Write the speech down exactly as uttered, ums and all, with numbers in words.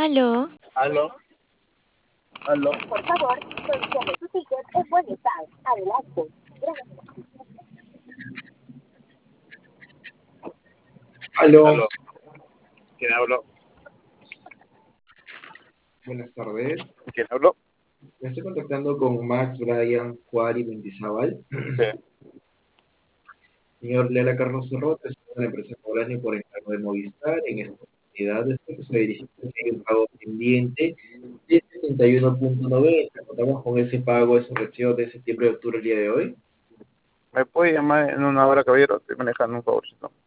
Aló, Aló, aló, Por favor, mencione su ticket en buen estado. Adelante. Gracias. Aló, aló. ¿Quién habló? buenas tardes. ¿Quién habló? Me estoy contactando con Max Brian Juárez Mendizábal. Sí. Señor Lela Carlos Cerrota, es una empresa cobrante por encargo de Movistar. En esta oportunidad, después que se verifica que hay un pago pendiente de setenta y uno punto noventa. Contamos con ese pago, esa recibo de septiembre de octubre el día de hoy. ¿Me puede llamar en una hora, caballero? Estoy manejando un favorcito.